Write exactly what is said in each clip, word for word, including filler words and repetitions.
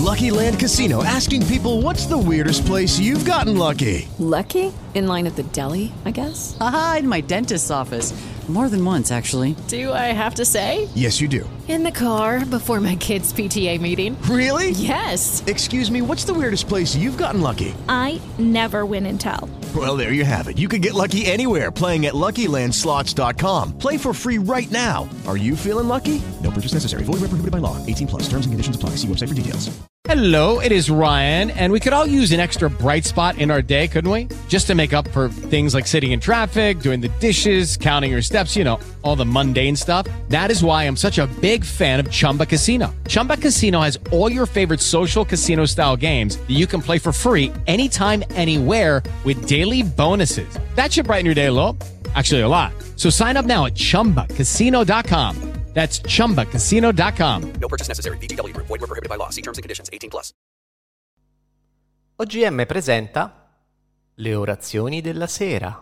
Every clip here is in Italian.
Lucky Land Casino, asking people, what's the weirdest place you've gotten lucky? Lucky? In line at the deli, I guess? Aha, in my dentist's office. More than once, actually. Do I have to say? Yes, you do. In the car before my kids' P T A meeting. Really? Yes. Excuse me, what's the weirdest place you've gotten lucky? I never win and tell. Well, there you have it. You can get lucky anywhere, playing at Lucky Land Slots dot com. Play for free right now. Are you feeling lucky? No purchase necessary. Void where prohibited by law. eighteen plus. Terms and conditions apply. See website for details. Hello, it is Ryan, and we could all use an extra bright spot in our day, couldn't we? Just to make up for things like sitting in traffic, doing the dishes, counting your steps, you know, all the mundane stuff. That is why I'm such a big fan of Chumba Casino. Chumba Casino has all your favorite social casino-style games that you can play for free anytime, anywhere with daily bonuses. That should brighten your day a little. Actually, a lot. So sign up now at chumba casino dot com. That's chumba casino dot com. No purchase necessary. V G W Group. Void where prohibited by law. See terms and conditions. eighteen plus. O G M presenta le orazioni della sera.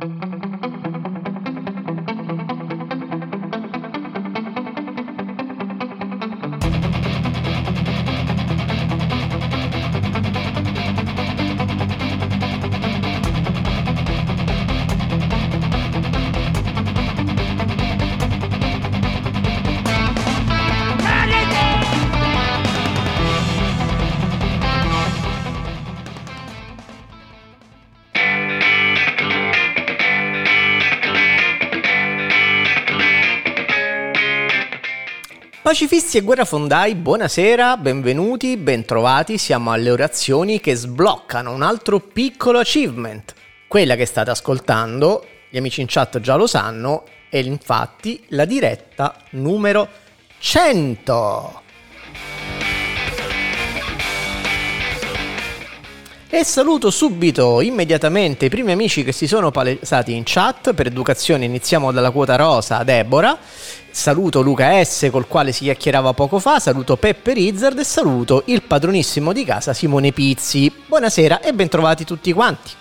Pacifisti e guerrafondai, buonasera, benvenuti, bentrovati, siamo alle orazioni che sbloccano un altro piccolo achievement. Quella che state ascoltando, gli amici in chat già lo sanno, è infatti la diretta numero cento. E saluto subito, immediatamente, i primi amici che si sono palesati in chat. Per educazione iniziamo dalla quota rosa, Deborah. Saluto Luca S, col quale si chiacchierava poco fa. Saluto Peppe Rizzard e saluto il padronissimo di casa Simone Pizzi. Buonasera e bentrovati tutti quanti.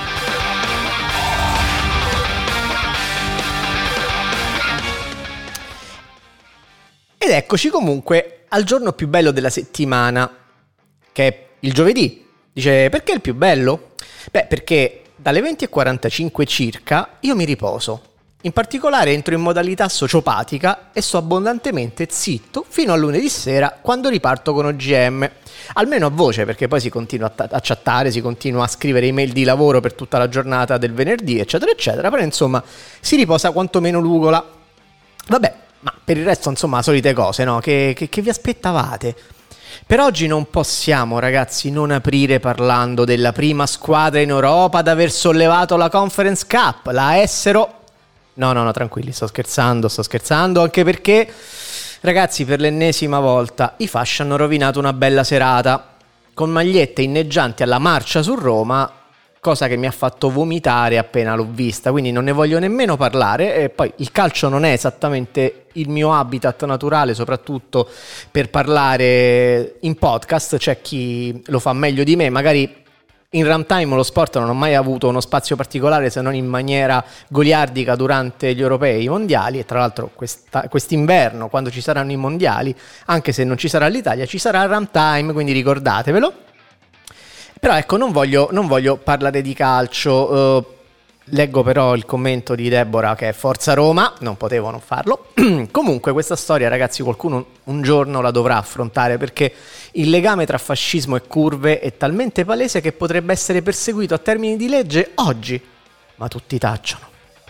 Ed eccoci comunque al giorno più bello della settimana, che è il giovedì. Dice, perché è il più bello? Beh, perché dalle venti e quarantacinque circa io mi riposo. In particolare entro in modalità sociopatica e sto abbondantemente zitto fino a lunedì sera, quando riparto con O G M. Almeno a voce, perché poi si continua a, t- a chattare, si continua a scrivere email di lavoro per tutta la giornata del venerdì, eccetera, eccetera. Però insomma si riposa quantomeno l'ugola. Vabbè, ma per il resto insomma solite cose, no? Che, che, che vi aspettavate? Per oggi non possiamo, ragazzi, non aprire parlando della prima squadra in Europa ad aver sollevato la Conference Cup, la Essero. No, no, no, tranquilli, sto scherzando, sto scherzando, anche perché, ragazzi, per l'ennesima volta i fasci hanno rovinato una bella serata, con magliette inneggianti alla marcia su Roma, cosa che mi ha fatto vomitare appena l'ho vista, quindi non ne voglio nemmeno parlare. E poi il calcio non è esattamente il mio habitat naturale, soprattutto per parlare in podcast. C'è chi lo fa meglio di me, magari in runtime lo sport non ho mai avuto uno spazio particolare se non in maniera goliardica durante gli europei, i mondiali, e tra l'altro questa, quest'inverno, quando ci saranno i mondiali, anche se non ci sarà l'Italia, ci sarà il runtime, quindi ricordatevelo. Però ecco, non voglio, non voglio parlare di calcio. Uh, leggo però il commento di Deborah che è Forza Roma, non potevo non farlo. Comunque questa storia, ragazzi, qualcuno un giorno la dovrà affrontare, perché il legame tra fascismo e curve è talmente palese che potrebbe essere perseguito a termini di legge oggi, ma tutti tacciono.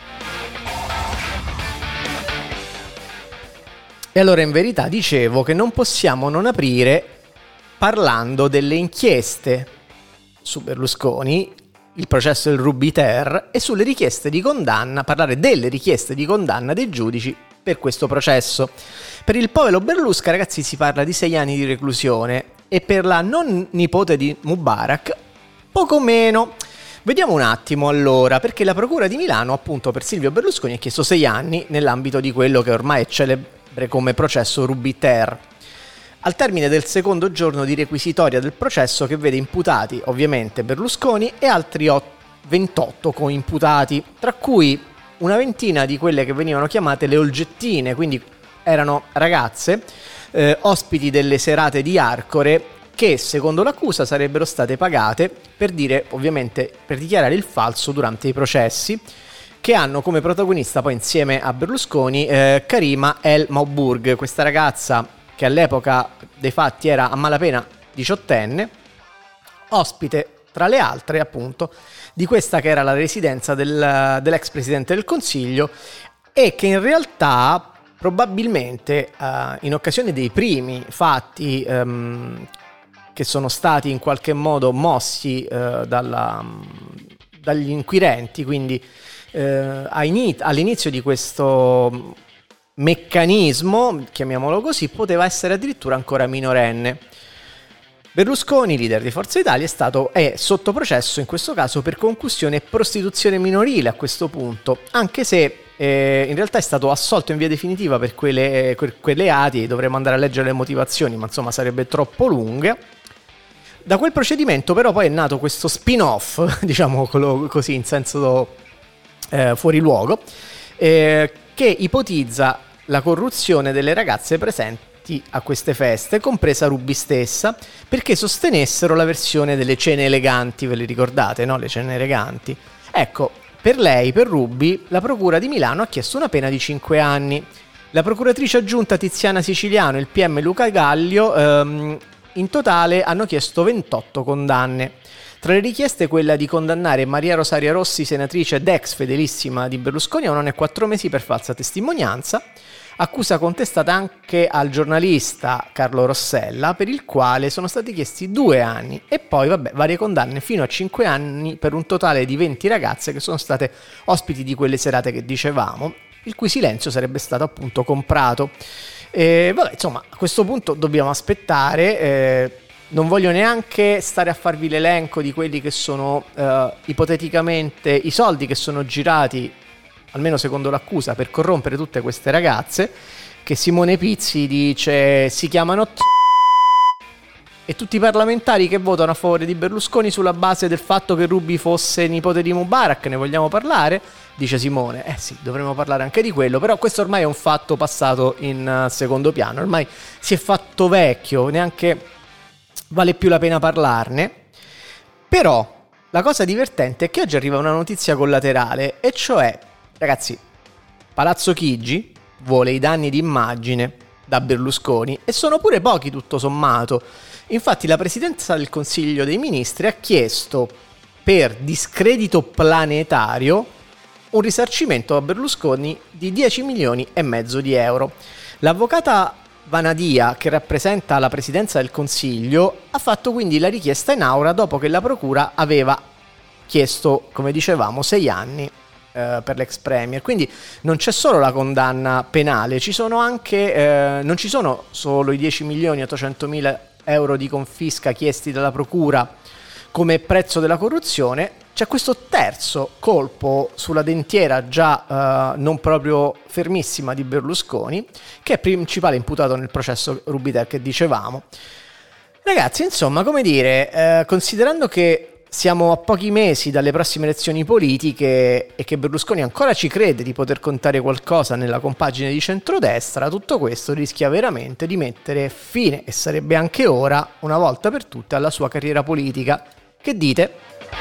E allora in verità dicevo che non possiamo non aprire parlando delle inchieste su Berlusconi, il processo del Rubiter, e sulle richieste di condanna, parlare delle richieste di condanna dei giudici per questo processo. Per il povero Berlusca, ragazzi, si parla di sei anni di reclusione, e per la non nipote di Mubarak poco meno. Vediamo un attimo allora, perché la procura di Milano, appunto, per Silvio Berlusconi ha chiesto sei anni nell'ambito di quello che ormai è celebre come processo Rubiter, al termine del secondo giorno di requisitoria del processo, che vede imputati ovviamente Berlusconi e altri ventotto coimputati, tra cui una ventina di quelle che venivano chiamate le olgettine, quindi erano ragazze eh, ospiti delle serate di Arcore, che secondo l'accusa sarebbero state pagate per dire, ovviamente, per dichiarare il falso durante i processi, che hanno come protagonista poi insieme a Berlusconi eh, Karima El Maubourg, questa ragazza che all'epoca dei fatti era a malapena diciottenne, ospite tra le altre appunto di questa che era la residenza del, dell'ex presidente del Consiglio, e che in realtà probabilmente uh, in occasione dei primi fatti um, che sono stati in qualche modo mossi uh, dalla, um, dagli inquirenti, quindi uh, all'inizio di questo meccanismo, chiamiamolo così, poteva essere addirittura ancora minorenne. Berlusconi, leader di Forza Italia, è stato è sotto processo in questo caso per concussione e prostituzione minorile a questo punto, anche se eh, in realtà è stato assolto in via definitiva per quelle, que, quelle reati. Dovremmo andare a leggere le motivazioni, ma insomma sarebbe troppo lunga. Da quel procedimento però poi è nato questo spin-off, diciamo così in senso eh, fuori luogo, eh, che ipotizza la corruzione delle ragazze presenti a queste feste, compresa Ruby stessa, perché sostenessero la versione delle cene eleganti. Ve le ricordate, no? Le cene eleganti. Ecco, per lei, per Ruby, la procura di Milano ha chiesto una pena di cinque anni. La procuratrice aggiunta Tiziana Siciliano e il P M Luca Gallio ehm, in totale hanno chiesto ventotto condanne. Tra le richieste quella di condannare Maria Rosaria Rossi, senatrice ed ex fedelissima di Berlusconi, a un anno e quattro mesi per falsa testimonianza, accusa contestata anche al giornalista Carlo Rossella, per il quale sono stati chiesti due anni, e poi vabbè varie condanne fino a cinque anni per un totale di venti ragazze che sono state ospiti di quelle serate che dicevamo, il cui silenzio sarebbe stato appunto comprato. E vabbè, insomma, a questo punto dobbiamo aspettare. Eh, non voglio neanche stare a farvi l'elenco di quelli che sono eh, ipoteticamente i soldi che sono girati, almeno secondo l'accusa, per corrompere tutte queste ragazze, che Simone Pizzi dice si chiamano t- e tutti i parlamentari che votano a favore di Berlusconi sulla base del fatto che Ruby fosse nipote di Mubarak. Ne vogliamo parlare? Dice Simone. Eh sì, dovremmo parlare anche di quello, però questo ormai è un fatto passato in secondo piano, ormai si è fatto vecchio, neanche vale più la pena parlarne. Però la cosa divertente è che oggi arriva una notizia collaterale, e cioè, ragazzi, Palazzo Chigi vuole i danni d'immagine da Berlusconi, e sono pure pochi tutto sommato. Infatti la Presidenza del Consiglio dei Ministri ha chiesto per discredito planetario un risarcimento a Berlusconi di dieci milioni e mezzo di euro. L'avvocata Vanadia, che rappresenta la Presidenza del Consiglio, ha fatto quindi la richiesta in aula dopo che la Procura aveva chiesto, come dicevamo, sei anni eh, per l'ex premier. Quindi non c'è solo la condanna penale, ci sono anche eh, non ci sono solo i dieci milioni e ottocentomila euro di confisca chiesti dalla Procura come prezzo della corruzione. C'è questo terzo colpo sulla dentiera già uh, non proprio fermissima di Berlusconi, che è principale imputato nel processo Ruby-Ter che dicevamo. Ragazzi, insomma, come dire, eh, considerando che siamo a pochi mesi dalle prossime elezioni politiche e che Berlusconi ancora ci crede di poter contare qualcosa nella compagine di centrodestra, tutto questo rischia veramente di mettere fine, e sarebbe anche ora, una volta per tutte, alla sua carriera politica. Che dite?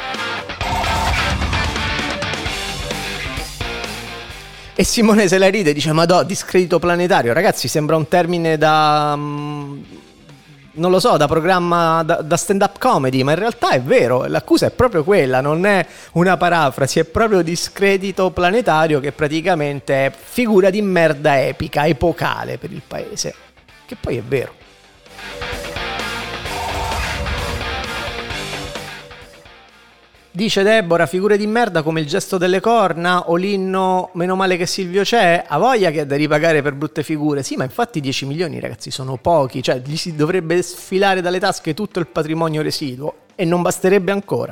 E Simone se la ride, dice: madò, discredito planetario. Ragazzi, sembra un termine da um, non lo so, da programma, da, da stand-up comedy, ma in realtà è vero, l'accusa è proprio quella, non è una parafrasi, è proprio discredito planetario, che praticamente è figura di merda epica, epocale per il paese, che poi è vero. Dice Deborah, figure di merda come il gesto delle corna o l'inno meno male che Silvio c'è, ha voglia che ha da ripagare per brutte figure. Sì, ma infatti dieci milioni, ragazzi, sono pochi, cioè gli si dovrebbe sfilare dalle tasche tutto il patrimonio residuo, e non basterebbe ancora.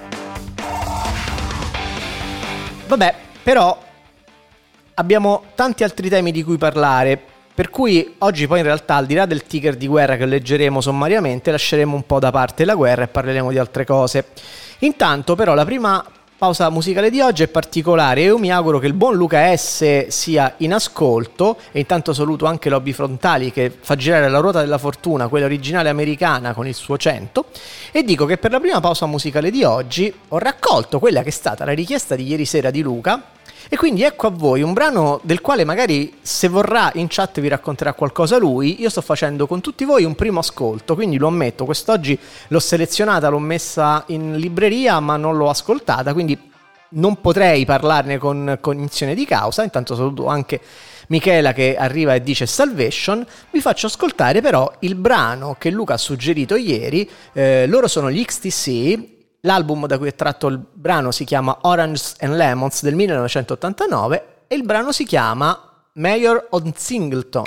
Vabbè, però abbiamo tanti altri temi di cui parlare, per cui oggi poi in realtà, al di là del ticker di guerra che leggeremo sommariamente, lasceremo un po' da parte la guerra e parleremo di altre cose. Intanto però la prima pausa musicale di oggi è particolare e io mi auguro che il buon Luca S sia in ascolto, e intanto saluto anche Lobby Frontali che fa girare la ruota della fortuna, quella originale americana con il suo cento, e dico che per la prima pausa musicale di oggi ho raccolto quella che è stata la richiesta di ieri sera di Luca, e quindi ecco a voi un brano del quale magari, se vorrà, in chat vi racconterà qualcosa lui. Io sto facendo con tutti voi un primo ascolto, quindi lo ammetto, quest'oggi l'ho selezionata, l'ho messa in libreria ma non l'ho ascoltata, quindi non potrei parlarne con cognizione di causa. Intanto saluto anche Michela che arriva e dice Salvation. Vi faccio ascoltare però il brano che Luca ha suggerito ieri. Eh, loro sono gli X T C. L'album da cui è tratto il brano si chiama Oranges and Lemons del millenovecentottantanove e il brano si chiama Mayor on Singleton.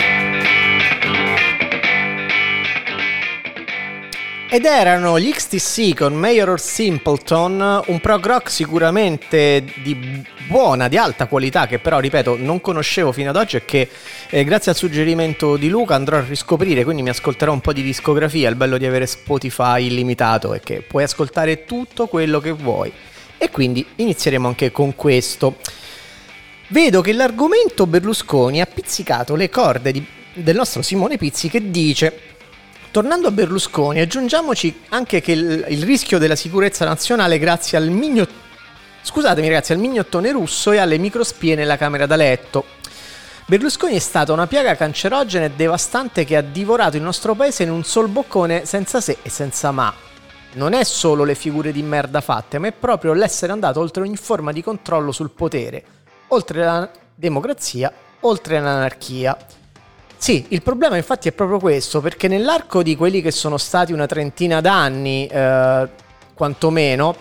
Ed erano gli X T C con Mayor or Simpleton, un prog rock sicuramente di buona, di alta qualità, che però, ripeto, non conoscevo fino ad oggi e che eh, grazie al suggerimento di Luca andrò a riscoprire, quindi mi ascolterò un po' di discografia. Il bello di avere Spotify illimitato è che puoi ascoltare tutto quello che vuoi, e quindi inizieremo anche con questo. Vedo che l'argomento Berlusconi ha pizzicato le corde di, del nostro Simone Pizzi, che dice: tornando a Berlusconi, aggiungiamoci anche che il, il rischio della sicurezza nazionale grazie al mignot... scusatemi ragazzi, al mignottone russo e alle microspie nella camera da letto. Berlusconi è stata una piaga cancerogena e devastante che ha divorato il nostro paese in un sol boccone senza se e senza ma. Non è solo le figure di merda fatte, ma è proprio l'essere andato oltre ogni forma di controllo sul potere, oltre la democrazia, oltre l'anarchia. Sì, il problema infatti è proprio questo, perché nell'arco di quelli che sono stati una trentina d'anni, eh, quantomeno,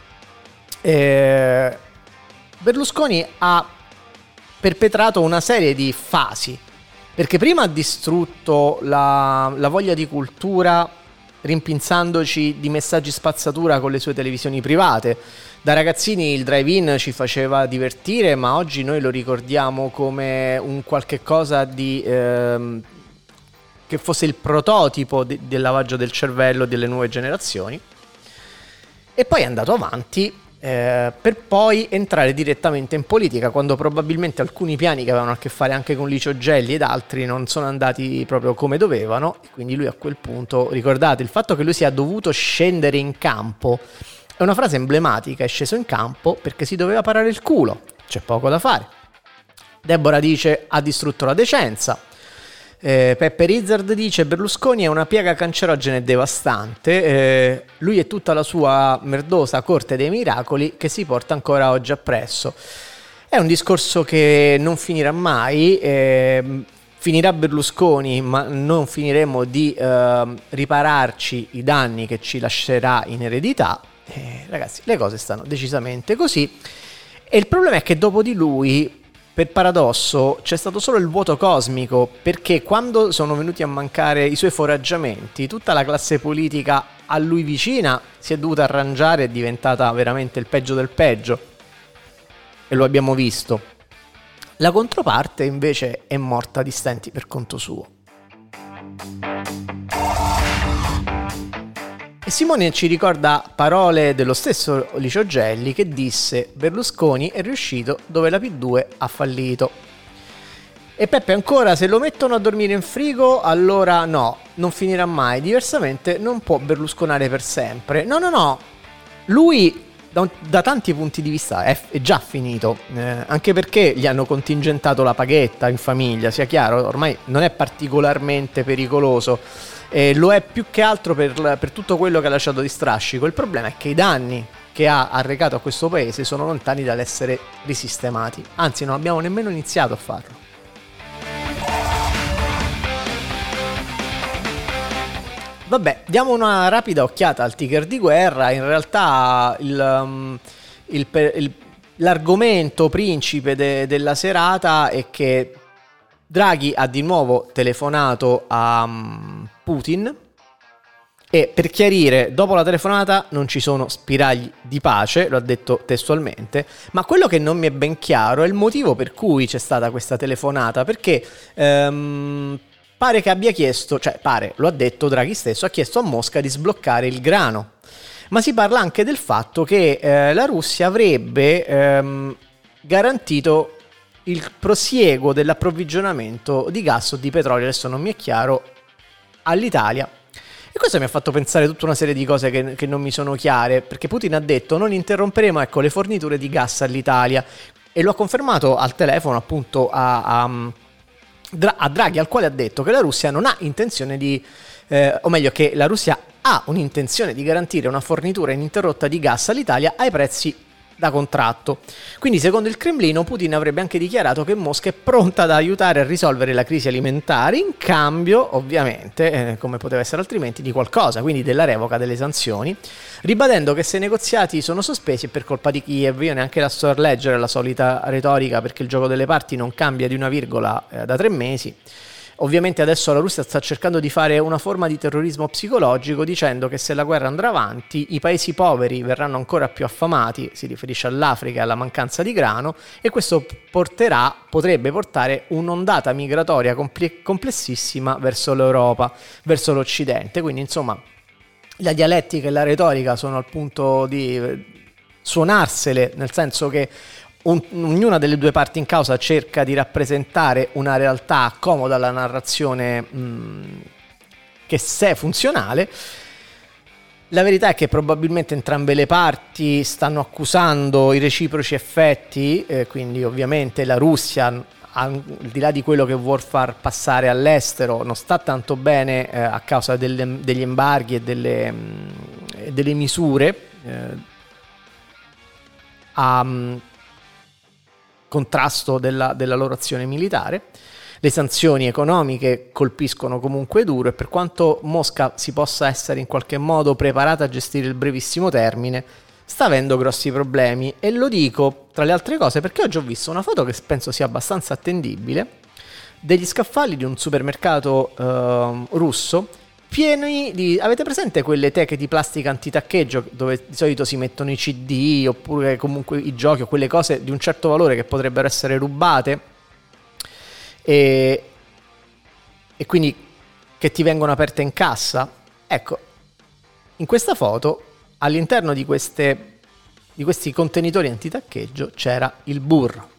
eh, Berlusconi ha perpetrato una serie di fasi, perché prima ha distrutto la, la voglia di cultura rimpinzandoci di messaggi spazzatura con le sue televisioni private. Da ragazzini il drive-in ci faceva divertire, ma oggi noi lo ricordiamo come un qualche cosa di ehm, che fosse il prototipo de- del lavaggio del cervello delle nuove generazioni. E poi è andato avanti eh, per poi entrare direttamente in politica, quando probabilmente alcuni piani che avevano a che fare anche con Licio Gelli ed altri non sono andati proprio come dovevano, e quindi lui a quel punto, ricordate, il fatto che lui sia dovuto scendere in campo è una frase emblematica, è sceso in campo perché si doveva parare il culo, c'è poco da fare. Deborah dice ha distrutto la decenza. eh, Peppe Rizzard dice Berlusconi è una piaga cancerogena e devastante, eh, lui e tutta la sua merdosa corte dei miracoli che si porta ancora oggi appresso. È un discorso che non finirà mai, eh, finirà Berlusconi ma non finiremo di eh, ripararci i danni che ci lascerà in eredità. Eh, ragazzi, le cose stanno decisamente così, e il problema è che dopo di lui, per paradosso, c'è stato solo il vuoto cosmico, perché quando sono venuti a mancare i suoi foraggiamenti, tutta la classe politica a lui vicina si è dovuta arrangiare, è diventata veramente il peggio del peggio, e lo abbiamo visto. La controparte invece è morta di stenti per conto suo. E Simone ci ricorda parole dello stesso Licio Gelli, che disse Berlusconi è riuscito dove la P due ha fallito. E Peppe ancora, se lo mettono a dormire in frigo allora no, non finirà mai, diversamente non può berlusconare per sempre. No no no, lui da, da tanti punti di vista è, è già finito, eh, anche perché gli hanno contingentato la paghetta in famiglia, sia chiaro, ormai non è particolarmente pericoloso. E lo è più che altro per, per tutto quello che ha lasciato di strascico. Il problema è che i danni che ha arrecato a questo paese sono lontani dall'essere risistemati, anzi non abbiamo nemmeno iniziato a farlo. Vabbè, diamo una rapida occhiata al ticker di guerra. In realtà il, um, il, il, l'argomento principe de, della serata è che Draghi ha di nuovo telefonato a um, Putin, e per chiarire, dopo la telefonata non ci sono spiragli di pace, lo ha detto testualmente, ma quello che non mi è ben chiaro è il motivo per cui c'è stata questa telefonata, perché um, pare che abbia chiesto, cioè pare, lo ha detto Draghi stesso, ha chiesto a Mosca di sbloccare il grano. ma si parla anche del fatto che eh, la Russia avrebbe ehm, garantito il prosieguo dell'approvvigionamento di gas o di petrolio, adesso non mi è chiaro, all'Italia. E questo mi ha fatto pensare tutta una serie di cose che, che non mi sono chiare, perché Putin ha detto non interromperemo, ecco, le forniture di gas all'Italia, e lo ha confermato al telefono appunto a, a, a Draghi, al quale ha detto che la Russia non ha intenzione di, eh, o meglio che la Russia ha un'intenzione di garantire una fornitura ininterrotta di gas all'Italia ai prezzi da contratto. Quindi secondo il Cremlino Putin avrebbe anche dichiarato che Mosca è pronta ad aiutare a risolvere la crisi alimentare in cambio, ovviamente, eh, come poteva essere altrimenti, di qualcosa, quindi della revoca delle sanzioni, ribadendo che se i negoziati sono sospesi è per colpa di Kiev. Io neanche la sto a leggere la solita retorica, perché il gioco delle parti non cambia di una virgola eh, da tre mesi. Ovviamente adesso la Russia sta cercando di fare una forma di terrorismo psicologico, dicendo che se la guerra andrà avanti i paesi poveri verranno ancora più affamati, si riferisce all'Africa e alla mancanza di grano, e questo porterà, potrebbe portare un'ondata migratoria comple- complessissima verso l'Europa, verso l'Occidente. Quindi insomma la dialettica e la retorica sono al punto di suonarsele, nel senso che Un, ognuna delle due parti in causa cerca di rappresentare una realtà accomoda alla narrazione mh, che se è funzionale. La verità è che probabilmente entrambe le parti stanno accusando i reciproci effetti, eh, quindi ovviamente la Russia, al di là di quello che vuol far passare all'estero, non sta tanto bene eh, a causa delle, degli embarghi e delle, mh, delle misure eh, a mh, contrasto della, della loro azione militare. Le sanzioni economiche colpiscono comunque duro, e per quanto Mosca si possa essere in qualche modo preparata a gestire il brevissimo termine, sta avendo grossi problemi. E lo dico tra le altre cose perché oggi ho visto una foto che penso sia abbastanza attendibile degli scaffali di un supermercato eh, russo pieni di... Avete presente quelle teche di plastica antitaccheggio dove di solito si mettono i C D oppure comunque i giochi o quelle cose di un certo valore che potrebbero essere rubate e, e quindi che ti vengono aperte in cassa? Ecco, in questa foto all'interno di queste di questi contenitori antitaccheggio c'era il burro.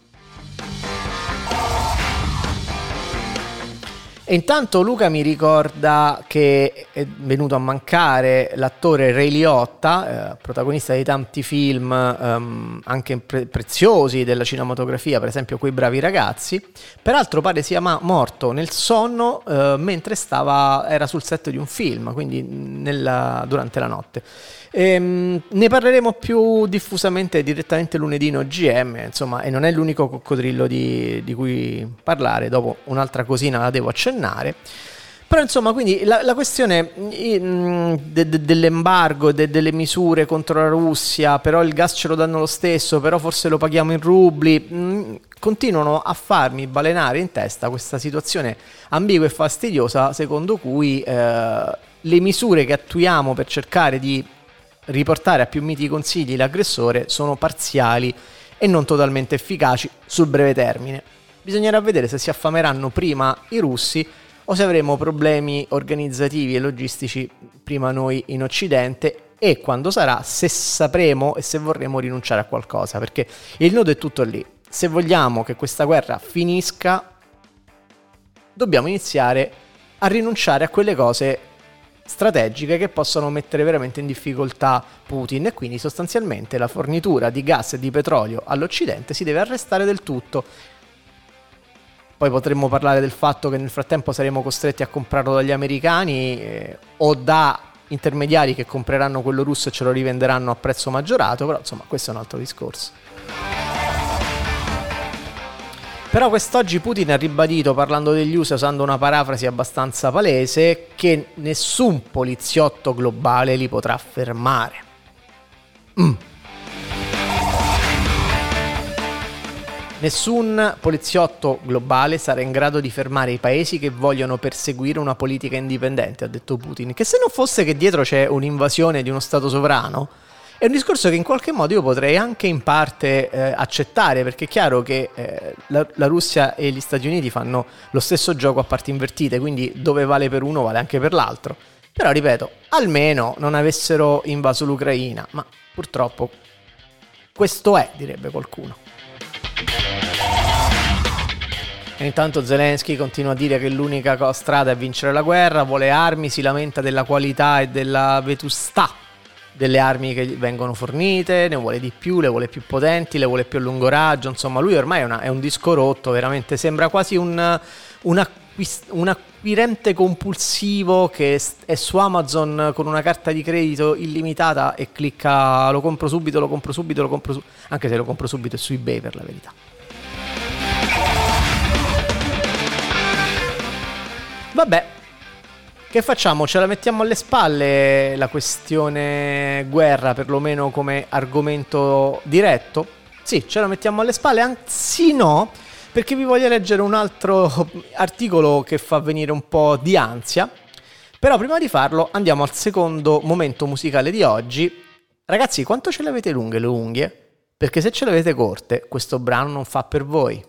E intanto Luca mi ricorda che è venuto a mancare l'attore Ray Liotta, eh, protagonista di tanti film ehm, anche pre- preziosi della cinematografia, per esempio Quei bravi ragazzi. Peraltro pare sia ma- morto nel sonno eh, mentre stava era sul set di un film, quindi nella, durante la notte. Ehm, ne parleremo più diffusamente direttamente lunedì in O G M, insomma, e non è l'unico coccodrillo di, di cui parlare. Dopo un'altra cosina la devo accennare. Però insomma, quindi la, la questione de, de, dell'embargo, de, delle misure contro la Russia, però il gas ce lo danno lo stesso, però forse lo paghiamo in rubli, mh, continuano a farmi balenare in testa questa situazione ambigua e fastidiosa secondo cui eh, le misure che attuiamo per cercare di riportare a più miti consigli l'aggressore sono parziali e non totalmente efficaci sul breve termine. Bisognerà vedere se si affameranno prima i russi o se avremo problemi organizzativi e logistici prima noi in Occidente, e quando sarà, se sapremo e se vorremmo rinunciare a qualcosa, perché il nodo è tutto lì. Se vogliamo che questa guerra finisca, dobbiamo iniziare a rinunciare a quelle cose strategiche che possono mettere veramente in difficoltà Putin, e quindi sostanzialmente la fornitura di gas e di petrolio all'Occidente si deve arrestare del tutto. Poi potremmo parlare del fatto che nel frattempo saremo costretti a comprarlo dagli americani eh, o da intermediari che compreranno quello russo e ce lo rivenderanno a prezzo maggiorato, però insomma questo è un altro discorso. Però quest'oggi Putin ha ribadito, parlando degli U S A, usando una parafrasi abbastanza palese, che nessun poliziotto globale li potrà fermare. Mm. Nessun poliziotto globale sarà in grado di fermare i paesi che vogliono perseguire una politica indipendente, ha detto Putin. Che se non fosse che dietro c'è un'invasione di uno stato sovrano, è un discorso che in qualche modo io potrei anche in parte eh, accettare, perché è chiaro che eh, la, la Russia e gli Stati Uniti fanno lo stesso gioco a parti invertite, quindi dove vale per uno vale anche per l'altro. Però, ripeto, almeno non avessero invaso l'Ucraina, ma purtroppo questo è, direbbe qualcuno. E intanto Zelensky continua a dire che l'unica co- strada è vincere la guerra, vuole armi, si lamenta della qualità e della vetustà delle armi che gli vengono fornite, ne vuole di più, le vuole più potenti, le vuole più a lungo raggio, insomma lui ormai è, una, è un disco rotto, veramente sembra quasi un, un, acquist- un acquirente compulsivo che è su Amazon con una carta di credito illimitata e clicca lo compro subito, lo compro subito, lo compro subito, anche se lo compro subito è su eBay per la verità. Vabbè, che facciamo? Ce la mettiamo alle spalle la questione guerra, perlomeno come argomento diretto? Sì, ce la mettiamo alle spalle, anzi no, perché vi voglio leggere un altro articolo che fa venire un po' di ansia. Però prima di farlo andiamo al secondo momento musicale di oggi. Ragazzi, quanto ce le avete lunghe le unghie? Perché se ce le avete corte, questo brano non fa per voi.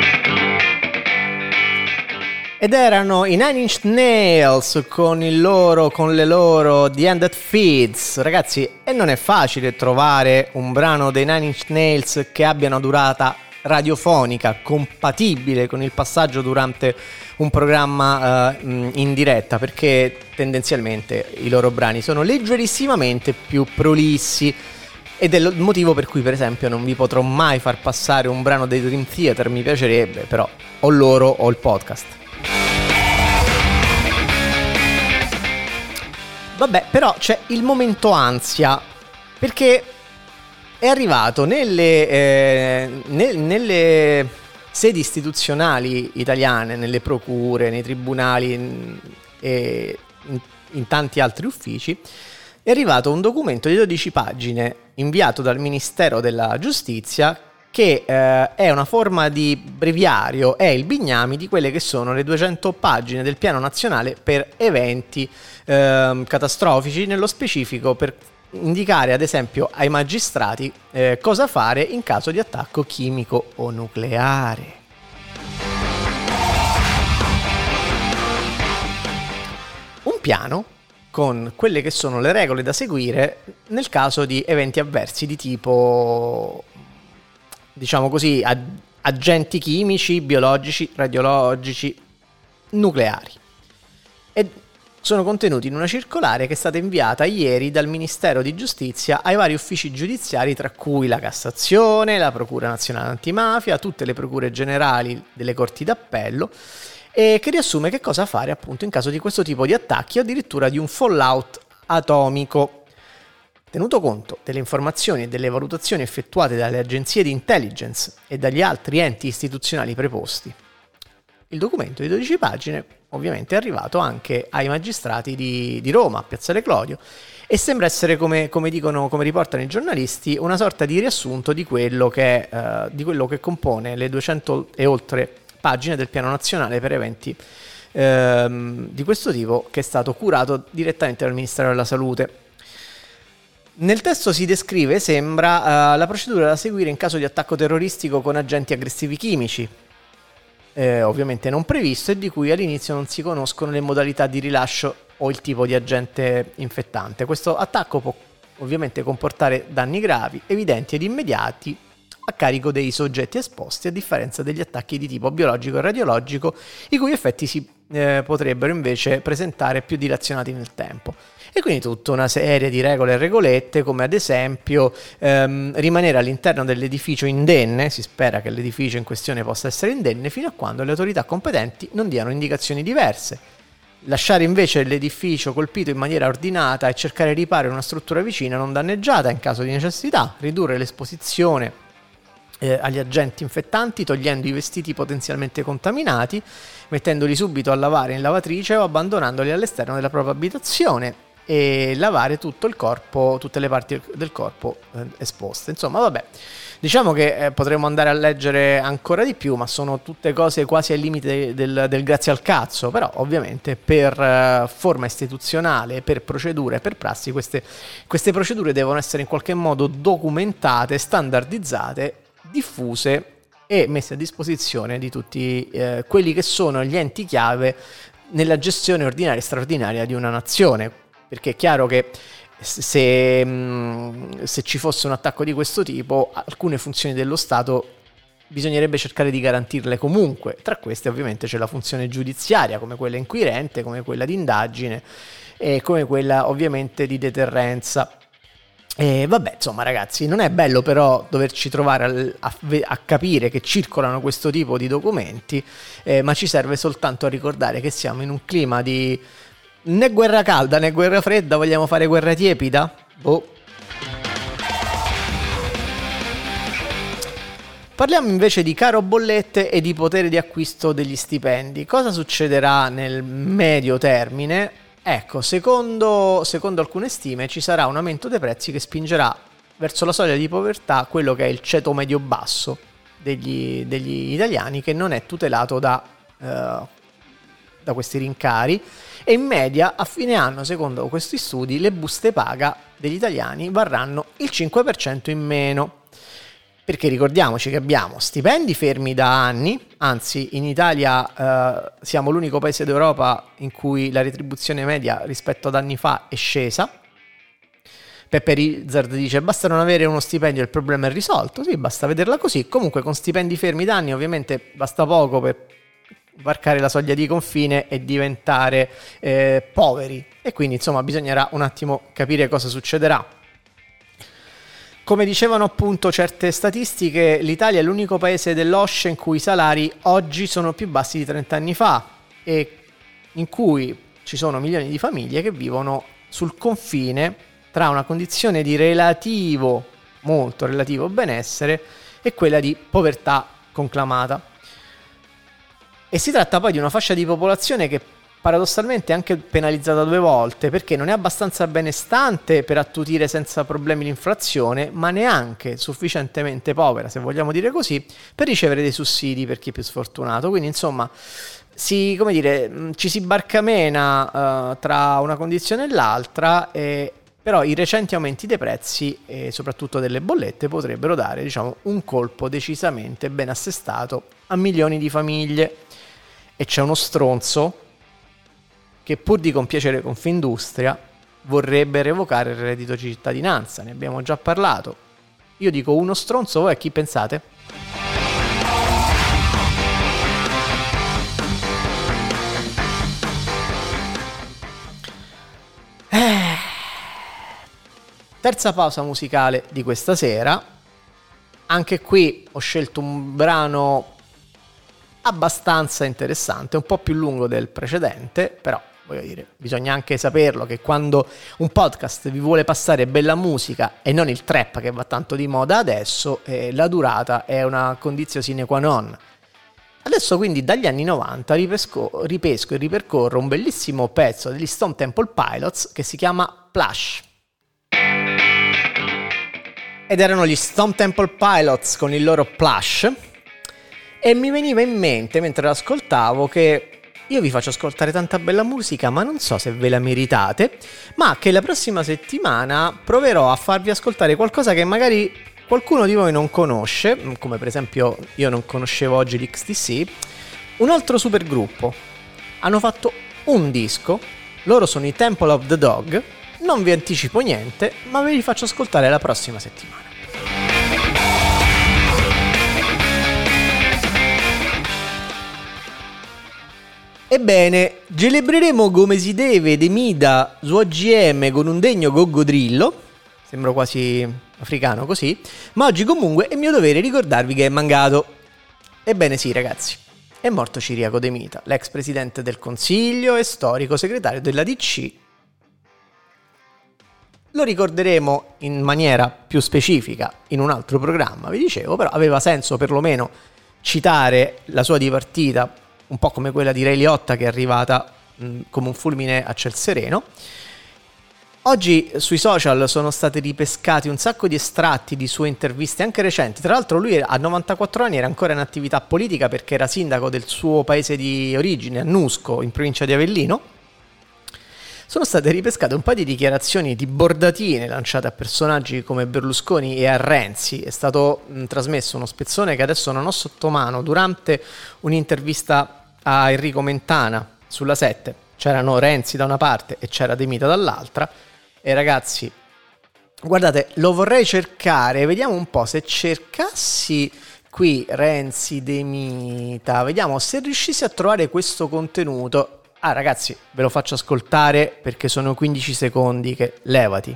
Ed erano i Nine Inch Nails con il loro, con le loro The End That Feeds. Ragazzi, e non è facile trovare un brano dei Nine Inch Nails che abbia una durata radiofonica compatibile con il passaggio durante un programma uh, in diretta, perché tendenzialmente i loro brani sono leggerissimamente più prolissi. Ed è il motivo per cui, per esempio, non vi potrò mai far passare un brano dei Dream Theater, mi piacerebbe, però o loro o il podcast. Vabbè, però c'è il momento ansia, perché è arrivato nelle, eh, ne, nelle sedi istituzionali italiane, nelle procure, nei tribunali in, e in, in tanti altri uffici, è arrivato un documento di dodici pagine inviato dal Ministero della Giustizia che eh, è una forma di breviario, è il bignami di quelle che sono le duecento pagine del Piano Nazionale per eventi eh, catastrofici, nello specifico per indicare ad esempio ai magistrati eh, cosa fare in caso di attacco chimico o nucleare. Un piano con quelle che sono le regole da seguire nel caso di eventi avversi di tipo, diciamo così, ag- agenti chimici, biologici, radiologici, nucleari. E sono contenuti in una circolare che è stata inviata ieri dal Ministero di Giustizia ai vari uffici giudiziari, tra cui la Cassazione, la Procura Nazionale Antimafia, tutte le procure generali delle Corti d'Appello, e che riassume che cosa fare appunto in caso di questo tipo di attacchi o addirittura di un fallout atomico. Tenuto conto delle informazioni e delle valutazioni effettuate dalle agenzie di intelligence e dagli altri enti istituzionali preposti, il documento di dodici pagine ovviamente è arrivato anche ai magistrati di, di Roma, a Piazzale Clodio, e sembra essere, come, come dicono, come riportano i giornalisti, una sorta di riassunto di quello che, eh, di quello che compone le duecento e oltre pagine del Piano Nazionale per eventi ehm, di questo tipo, che è stato curato direttamente dal Ministero della Salute. Nel testo si descrive, sembra, uh, la procedura da seguire in caso di attacco terroristico con agenti aggressivi chimici, eh, ovviamente non previsto, e di cui all'inizio non si conoscono le modalità di rilascio o il tipo di agente infettante. Questo attacco può ovviamente comportare danni gravi, evidenti ed immediati a carico dei soggetti esposti, a differenza degli attacchi di tipo biologico e radiologico, i cui effetti si eh, potrebbero invece presentare più dilazionati nel tempo. E quindi tutta una serie di regole e regolette, come ad esempio ehm, rimanere all'interno dell'edificio indenne, si spera che l'edificio in questione possa essere indenne, fino a quando le autorità competenti non diano indicazioni diverse. Lasciare invece l'edificio colpito in maniera ordinata e cercare riparo in una struttura vicina non danneggiata in caso di necessità, ridurre l'esposizione Eh, agli agenti infettanti, togliendo i vestiti potenzialmente contaminati, mettendoli subito a lavare in lavatrice o abbandonandoli all'esterno della propria abitazione, e lavare tutto il corpo, tutte le parti del corpo eh, esposte. Insomma, vabbè, diciamo che eh, potremmo andare a leggere ancora di più, ma sono tutte cose quasi al limite del, del grazie al cazzo. Però ovviamente per eh, forma istituzionale, per procedure, per prassi, queste, queste procedure devono essere in qualche modo documentate, standardizzate, diffuse e messe a disposizione di tutti eh, quelli che sono gli enti chiave nella gestione ordinaria e straordinaria di una nazione, perché è chiaro che se, se ci fosse un attacco di questo tipo, alcune funzioni dello Stato bisognerebbe cercare di garantirle comunque. Tra queste ovviamente c'è la funzione giudiziaria, come quella inquirente, come quella di indagine e come quella ovviamente di deterrenza. E vabbè, insomma ragazzi, non è bello però doverci trovare a, a, a capire che circolano questo tipo di documenti, eh, ma ci serve soltanto a ricordare che siamo in un clima di né guerra calda né guerra fredda. Vogliamo fare guerra tiepida? Boh. Parliamo invece di caro bollette e di potere di acquisto degli stipendi. Cosa succederà nel medio termine? Ecco, secondo, secondo alcune stime ci sarà un aumento dei prezzi che spingerà verso la soglia di povertà quello che è il ceto medio-basso degli, degli italiani, che non è tutelato da, uh, da questi rincari, e in media a fine anno, secondo questi studi, le buste paga degli italiani varranno il cinque per cento in meno. Perché ricordiamoci che abbiamo stipendi fermi da anni, anzi in Italia eh, siamo l'unico paese d'Europa in cui la retribuzione media rispetto ad anni fa è scesa. Peppe Rizzard dice basta non avere uno stipendio e il problema è risolto. Sì, basta vederla così. Comunque con stipendi fermi da anni ovviamente basta poco per varcare la soglia di confine e diventare eh, poveri, e quindi insomma bisognerà un attimo capire cosa succederà. Come dicevano appunto certe statistiche, l'Italia è l'unico paese dell'O S C E in cui i salari oggi sono più bassi di trenta anni fa e in cui ci sono milioni di famiglie che vivono sul confine tra una condizione di relativo, molto relativo benessere e quella di povertà conclamata. E si tratta poi di una fascia di popolazione che paradossalmente è anche penalizzata due volte, perché non è abbastanza benestante per attutire senza problemi l'inflazione, ma neanche sufficientemente povera, se vogliamo dire così, per ricevere dei sussidi per chi è più sfortunato. Quindi insomma si, come dire, ci si barcamena uh, tra una condizione e l'altra, e però i recenti aumenti dei prezzi e soprattutto delle bollette potrebbero dare, diciamo, un colpo decisamente ben assestato a milioni di famiglie. E c'è uno stronzo che pur di compiacere Confindustria vorrebbe revocare il reddito di cittadinanza. Ne abbiamo già parlato. Io dico uno stronzo, voi a chi pensate? Eh. Terza pausa musicale di questa sera. Anche qui ho scelto un brano abbastanza interessante, un po' più lungo del precedente, però voglio dire, bisogna anche saperlo che quando un podcast vi vuole passare bella musica e non il trap che va tanto di moda adesso, eh, la durata è una condizione sine qua non. Adesso quindi dagli anni novanta ripesco, ripesco e ripercorro un bellissimo pezzo degli Stone Temple Pilots che si chiama Plush. Ed erano gli Stone Temple Pilots con il loro Plush, e mi veniva in mente mentre lo ascoltavo che io vi faccio ascoltare tanta bella musica, ma non so se ve la meritate, ma che la prossima settimana proverò a farvi ascoltare qualcosa che magari qualcuno di voi non conosce, come per esempio io non conoscevo oggi l'X T C, un altro supergruppo. Hanno fatto un disco, loro sono i Temple of the Dog, non vi anticipo niente, ma ve li faccio ascoltare la prossima settimana. Ebbene, celebreremo come si deve De Mida su O G M con un degno goggodrillo, sembro quasi africano così, ma oggi comunque è mio dovere ricordarvi che è mancato. Ebbene sì ragazzi, è morto Ciriaco De Mita, l'ex presidente del Consiglio e storico segretario della D C. Lo ricorderemo in maniera più specifica in un altro programma, vi dicevo, però aveva senso perlomeno citare la sua dipartita, un po' come quella di Ray Liotta che è arrivata mh, come un fulmine a ciel sereno. Oggi sui social sono stati ripescati un sacco di estratti di sue interviste, anche recenti. Tra l'altro lui a novantaquattro anni era ancora in attività politica perché era sindaco del suo paese di origine, a Nusco, in provincia di Avellino. Sono state ripescate un paio di dichiarazioni di bordatine lanciate a personaggi come Berlusconi e a Renzi. È stato mh, trasmesso uno spezzone che adesso non ho sotto mano durante un'intervista a Enrico Mentana sulla sette c'erano Renzi da una parte e c'era De Mita dall'altra. E ragazzi, guardate, lo vorrei cercare, vediamo un po' se cercassi qui Renzi, De Mita, vediamo se riuscissi a trovare questo contenuto. Ah ragazzi, ve lo faccio ascoltare perché sono quindici secondi che levati.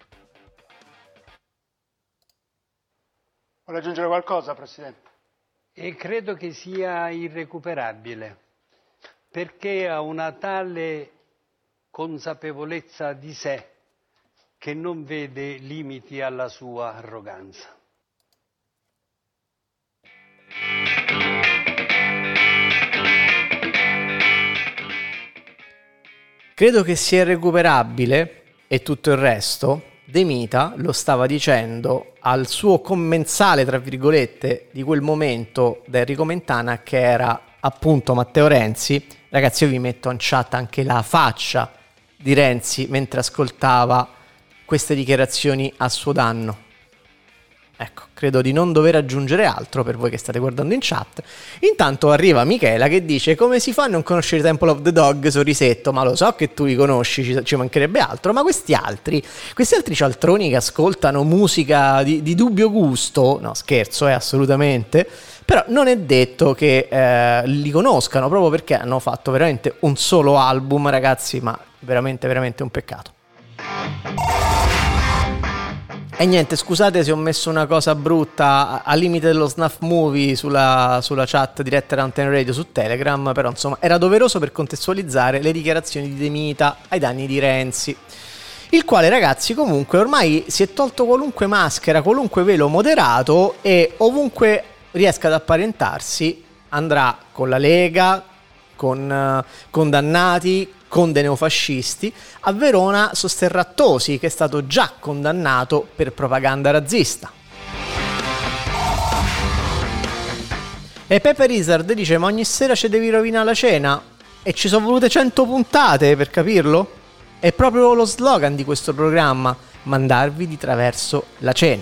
Vuole aggiungere qualcosa, Presidente? E credo che sia irrecuperabile, perché ha una tale consapevolezza di sé che non vede limiti alla sua arroganza. Credo che sia irrecuperabile e tutto il resto. De Mita lo stava dicendo al suo commensale, tra virgolette, di quel momento da Enrico Mentana, che era appunto Matteo Renzi. Ragazzi, io vi metto in chat anche la faccia di Renzi mentre ascoltava queste dichiarazioni a suo danno. Ecco, credo di non dover aggiungere altro per voi che state guardando in chat. Intanto arriva Michela che dice: come si fa a non conoscere Temple of the Dog, Sorrisetto? Ma lo so che tu li conosci, ci, ci mancherebbe altro, ma questi altri, questi altri cialtroni che ascoltano musica di, di dubbio gusto, no scherzo, è eh, assolutamente, però non è detto che eh, li conoscano, proprio perché hanno fatto veramente un solo album, ragazzi, ma veramente veramente un peccato. E niente, scusate se ho messo una cosa brutta al limite dello snuff movie sulla, sulla chat diretta da Antenna Radio su Telegram, però insomma era doveroso per contestualizzare le dichiarazioni di De Mita ai danni di Renzi, il quale, ragazzi, comunque ormai si è tolto qualunque maschera, qualunque velo moderato, e ovunque riesca ad apparentarsi andrà con la Lega, con uh, condannati, con dei neofascisti. A Verona sosterrà Tosi, che è stato già condannato per propaganda razzista. E Pepper Izzard dice: ma ogni sera ci devi rovinare la cena? E ci sono volute cento puntate per capirlo? È proprio lo slogan di questo programma: mandarvi di traverso la cena.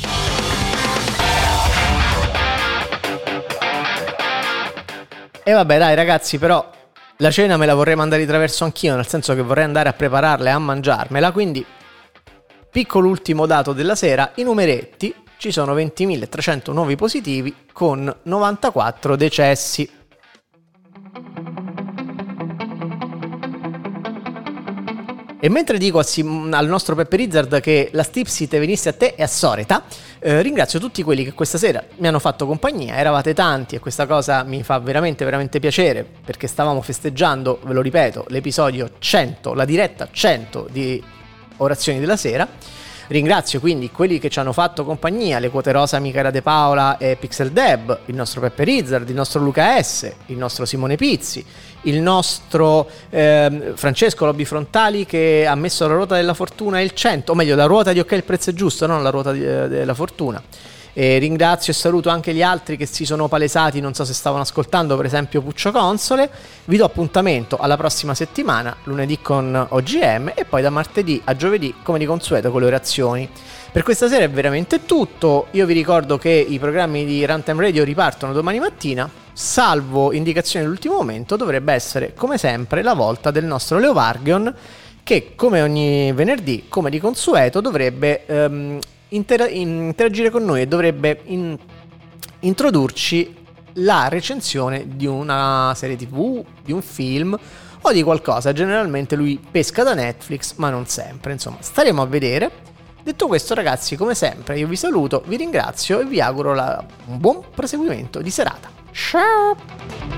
E vabbè dai ragazzi, però la cena me la vorrei mandare di traverso anch'io, nel senso che vorrei andare a prepararla e a mangiarmela, quindi piccolo ultimo dato della sera: i numeretti, ci sono ventimila trecento nuovi positivi con novantaquattro decessi. E mentre dico a Sim- al nostro Pepper Izzard che la Stipsit venisse a te e a Soreta, eh, ringrazio tutti quelli che questa sera mi hanno fatto compagnia. Eravate tanti e questa cosa mi fa veramente veramente piacere, perché stavamo festeggiando, ve lo ripeto, l'episodio cento, la diretta cento di Orazioni della Sera. Ringrazio quindi quelli che ci hanno fatto compagnia: le Quote Rosa, Michela De Paola e Pixel Deb, il nostro Pepper Izzard, il nostro Luca S, il nostro Simone Pizzi, il nostro eh, Francesco Lobby Frontali, che ha messo la ruota della fortuna il cento, o meglio la ruota di OK il prezzo è giusto, non la ruota di, eh, della fortuna. E ringrazio e saluto anche gli altri che si sono palesati, non so se stavano ascoltando, per esempio Puccio Console. Vi do appuntamento alla prossima settimana, lunedì con O G M e poi da martedì a giovedì come di consueto con le orazioni. Per questa sera è veramente tutto. Io vi ricordo che i programmi di Runtime Radio ripartono domani mattina, salvo indicazioni all'ultimo momento. Dovrebbe essere come sempre la volta del nostro Leo Vargion, che come ogni venerdì, come di consueto, dovrebbe ehm, Inter- interagire con noi e dovrebbe in- introdurci la recensione di una serie tv, di un film o di qualcosa. Generalmente lui pesca da Netflix, ma non sempre, insomma staremo a vedere. Detto questo, ragazzi, come sempre io vi saluto, vi ringrazio e vi auguro la- un buon proseguimento di serata. Ciao!